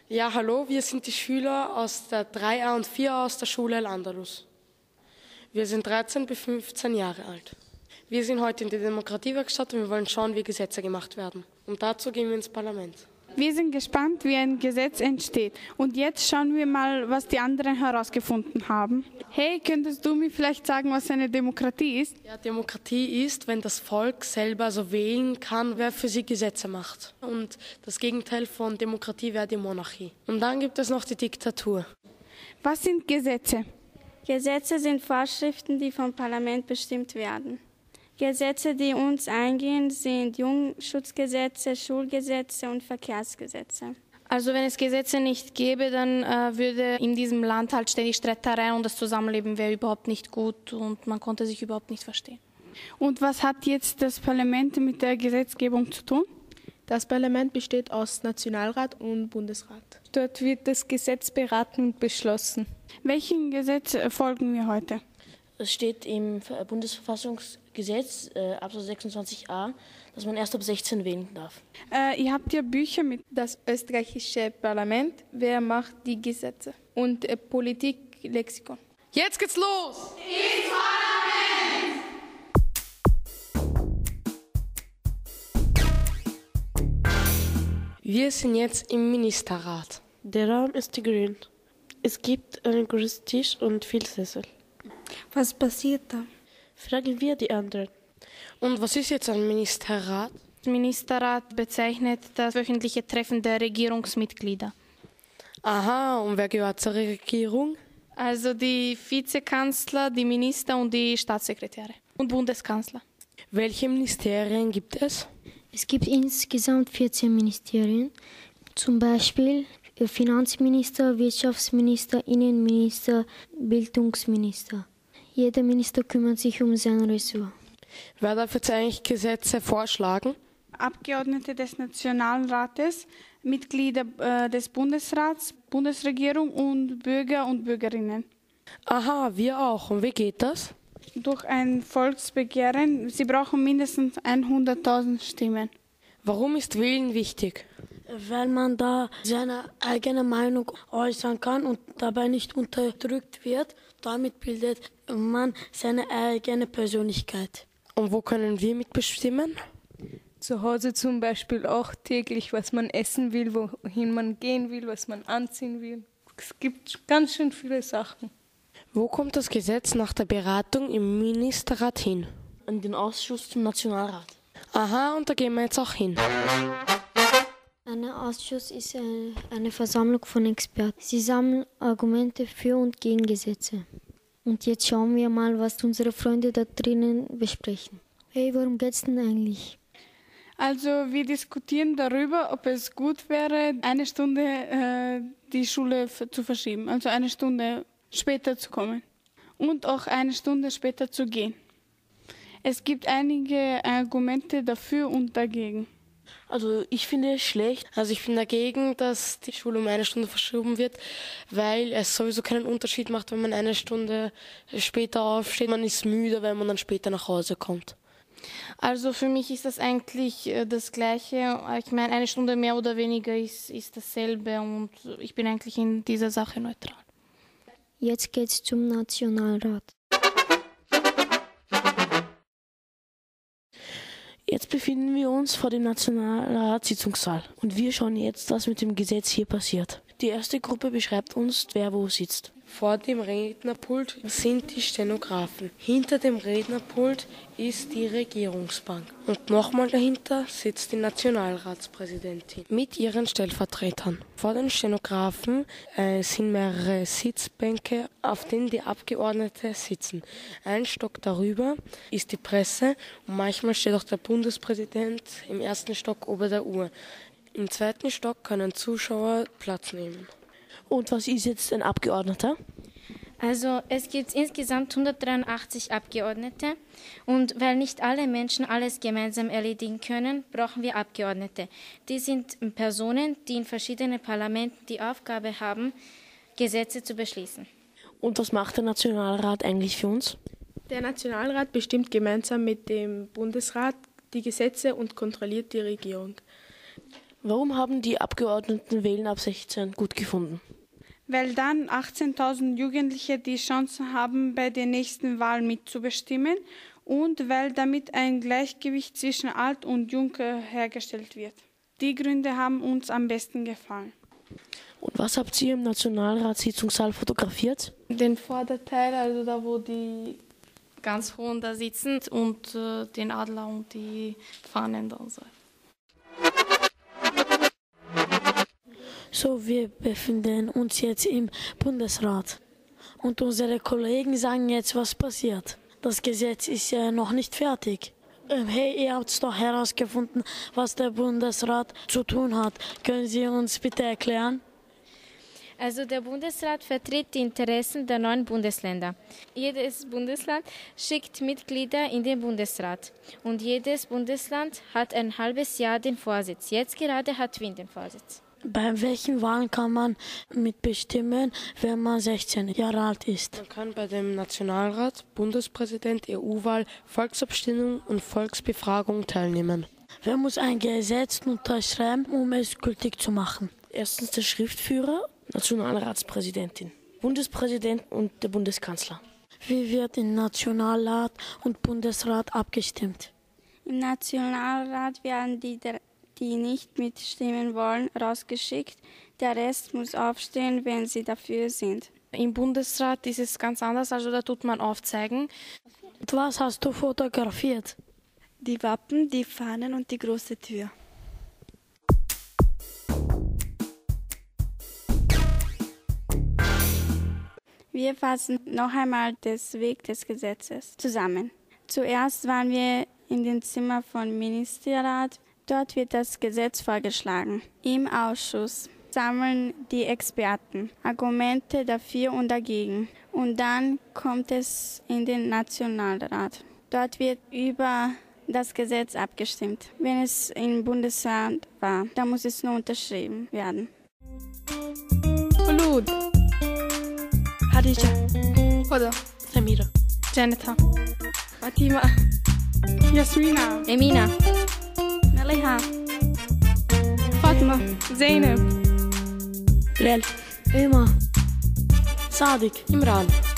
Ja, hallo, wir sind die Schüler aus der 3a und 4a aus der Schule Al-Andalus. Wir sind 13 bis 15 Jahre alt. Wir sind heute in der Demokratiewerkstatt und wir wollen schauen, wie Gesetze gemacht werden. Und dazu gehen wir ins Parlament. Wir sind gespannt, wie ein Gesetz entsteht. Und jetzt schauen wir mal, was die anderen herausgefunden haben. Hey, könntest du mir vielleicht sagen, was eine Demokratie ist? Ja, Demokratie ist, wenn das Volk selber so wählen kann, wer für sie Gesetze macht. Und das Gegenteil von Demokratie wäre die Monarchie. Und dann gibt es noch die Diktatur. Was sind Gesetze? Gesetze sind Vorschriften, die vom Parlament bestimmt werden. Gesetze, die uns eingehen, sind Jugendschutzgesetze, Schulgesetze und Verkehrsgesetze. Also wenn es Gesetze nicht gäbe, dann würde in diesem Land halt ständig Streitereien und das Zusammenleben wäre überhaupt nicht gut und man konnte sich überhaupt nicht verstehen. Und was hat jetzt das Parlament mit der Gesetzgebung zu tun? Das Parlament besteht aus Nationalrat und Bundesrat. Dort wird das Gesetz beraten und beschlossen. Welchem Gesetz folgen wir heute? Es steht im Bundesverfassungsgesetz, Absatz 26a, dass man erst ab 16 wählen darf. Ihr habt ja Bücher mit. Das österreichische Parlament, wer macht die Gesetze? Und Politiklexikon. Jetzt geht's los! Ins Parlament! Wir sind jetzt im Ministerrat. Der Raum ist grün. Es gibt einen großen Tisch und viele Sessel. Was passiert da? Fragen wir die anderen. Und was ist jetzt ein Ministerrat? Der Ministerrat bezeichnet das wöchentliche Treffen der Regierungsmitglieder. Aha, und wer gehört zur Regierung? Also die Vizekanzler, die Minister und die Staatssekretäre und Bundeskanzler. Welche Ministerien gibt es? Es gibt insgesamt 14 Ministerien, zum Beispiel Finanzminister, Wirtschaftsminister, Innenminister, Bildungsminister. Jeder Minister kümmert sich um sein Ressort. Wer darf jetzt eigentlich Gesetze vorschlagen? Abgeordnete des Nationalrates, Mitglieder des Bundesrats, Bundesregierung und Bürger und Bürgerinnen. Aha, wir auch. Und wie geht das? Durch ein Volksbegehren. Sie brauchen mindestens 100.000 Stimmen. Warum ist Wählen wichtig? Weil man da seine eigene Meinung äußern kann und dabei nicht unterdrückt wird. Damit bildet man seine eigene Persönlichkeit. Und wo können wir mitbestimmen? Zu Hause zum Beispiel auch täglich, was man essen will, wohin man gehen will, was man anziehen will. Es gibt ganz schön viele Sachen. Wo kommt das Gesetz nach der Beratung im Ministerrat hin? In den Ausschuss zum Nationalrat. Aha, und da gehen wir jetzt auch hin. Ein Ausschuss ist eine Versammlung von Experten. Sie sammeln Argumente für und gegen Gesetze. Und jetzt schauen wir mal, was unsere Freunde da drinnen besprechen. Hey, worum geht's denn eigentlich? Also wir diskutieren darüber, ob es gut wäre, eine Stunde die Schule zu verschieben. Also eine Stunde später zu kommen. Und auch eine Stunde später zu gehen. Es gibt einige Argumente dafür und dagegen. Also ich finde es schlecht. Also ich bin dagegen, dass die Schule um eine Stunde verschoben wird, weil es sowieso keinen Unterschied macht, wenn man eine Stunde später aufsteht. Man ist müde, wenn man dann später nach Hause kommt. Also für mich ist das eigentlich das Gleiche. Ich meine, eine Stunde mehr oder weniger ist dasselbe und ich bin eigentlich in dieser Sache neutral. Jetzt geht's zum Nationalrat. Jetzt befinden wir uns vor dem Nationalratssitzungssaal und wir schauen jetzt, was mit dem Gesetz hier passiert. Die erste Gruppe beschreibt uns, wer wo sitzt. Vor dem Rednerpult sind die Stenografen. Hinter dem Rednerpult ist die Regierungsbank. Und nochmal dahinter sitzt die Nationalratspräsidentin mit ihren Stellvertretern. Vor den Stenografen sind mehrere Sitzbänke, auf denen die Abgeordneten sitzen. Ein Stock darüber ist die Presse und manchmal steht auch der Bundespräsident im ersten Stock ober der Uhr. Im zweiten Stock können Zuschauer Platz nehmen. Und was ist jetzt ein Abgeordneter? Also es gibt insgesamt 183 Abgeordnete und weil nicht alle Menschen alles gemeinsam erledigen können, brauchen wir Abgeordnete. Die sind Personen, die in verschiedenen Parlamenten die Aufgabe haben, Gesetze zu beschließen. Und was macht der Nationalrat eigentlich für uns? Der Nationalrat bestimmt gemeinsam mit dem Bundesrat die Gesetze und kontrolliert die Regierung. Warum haben die Abgeordneten Wählen ab 16 gut gefunden? Weil dann 18.000 Jugendliche die Chance haben, bei der nächsten Wahl mitzubestimmen und weil damit ein Gleichgewicht zwischen Alt und Jung hergestellt wird. Die Gründe haben uns am besten gefallen. Und was habt ihr im Nationalratssitzungssaal fotografiert? Den Vorderteil, also da, wo die ganz hohen da sitzen und den Adler und die Fahnen da und so. So, wir befinden uns jetzt im Bundesrat und unsere Kollegen sagen jetzt, was passiert. Das Gesetz ist ja noch nicht fertig. Hey, ihr habt es doch herausgefunden, was der Bundesrat zu tun hat. Können Sie uns bitte erklären? Also der Bundesrat vertritt die Interessen der 9 Bundesländer. Jedes Bundesland schickt Mitglieder in den Bundesrat. Und jedes Bundesland hat ein halbes Jahr den Vorsitz. Jetzt gerade hat Wien den Vorsitz. Bei welchen Wahlen kann man mitbestimmen, wenn man 16 Jahre alt ist? Man kann bei dem Nationalrat, Bundespräsident, EU-Wahl, Volksabstimmung und Volksbefragung teilnehmen. Wer muss ein Gesetz unterschreiben, um es gültig zu machen? Erstens der Schriftführer, Nationalratspräsidentin, Bundespräsident und der Bundeskanzler. Wie wird im Nationalrat und Bundesrat abgestimmt? Im Nationalrat werden die nicht mitstimmen wollen, rausgeschickt. Der Rest muss aufstehen, wenn sie dafür sind. Im Bundesrat ist es ganz anders, also da tut man aufzeigen. Und was hast du fotografiert? Die Wappen, die Fahnen und die große Tür. Wir fassen noch einmal den Weg des Gesetzes zusammen. Zuerst waren wir in dem Zimmer vom Ministerrat. Dort wird das Gesetz vorgeschlagen. Im Ausschuss sammeln die Experten Argumente dafür und dagegen. Und dann kommt es in den Nationalrat. Dort wird über das Gesetz abgestimmt. Wenn es im Bundesrat war, dann muss es nur unterschrieben werden. Khulud, Hadija, Hoda, Samira, Janeta, Fatima, Yasmina, Emina, Naliha, Fatma, Zeynep, Lel, Immer. Sadik. Imran.